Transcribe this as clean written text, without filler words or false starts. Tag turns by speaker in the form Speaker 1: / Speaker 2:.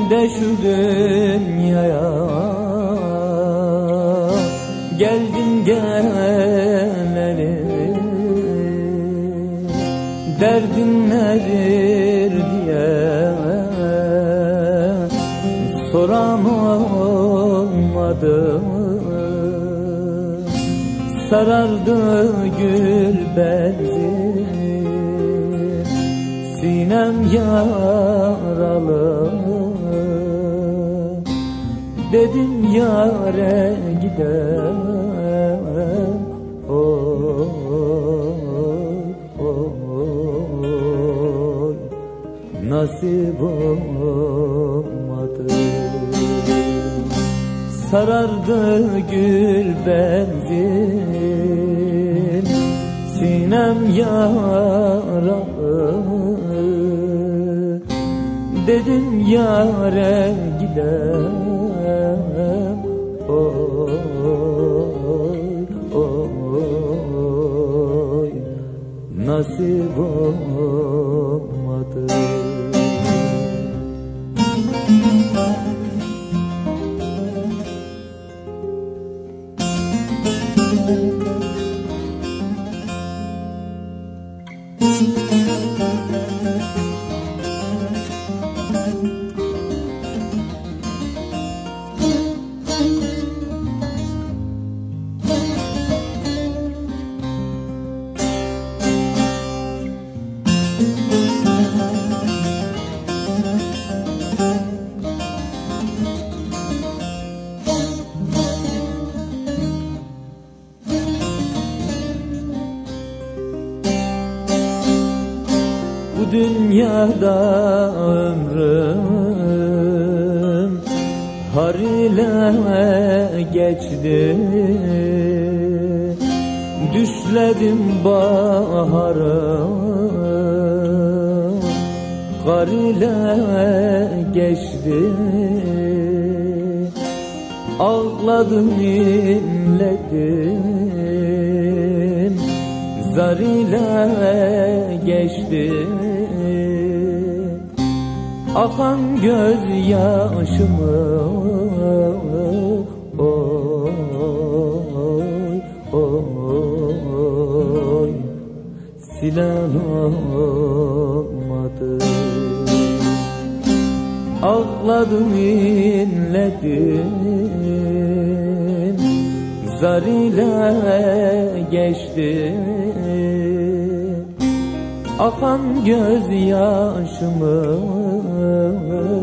Speaker 1: de şu dünyaya geldin geleli, derdin nedir diye soran olmadı. Sarardı gül benzi, sinem yaralı. Dedim yâre gidem, oy oy, nasip olmadı. Sarardı gül benzin, sinem yaralı. Dedim yâre gidem, oy oy, nasip olmadı. Bu dünyada ömrüm har ile geçti. Düşledim baharı, kar ile geçti. Ağladım inledim, zar ile geçti. Akan gözyaşımı oy oy, silen olmadı. Ağladım inledim, zar ile geçti. Akan gözyaşımı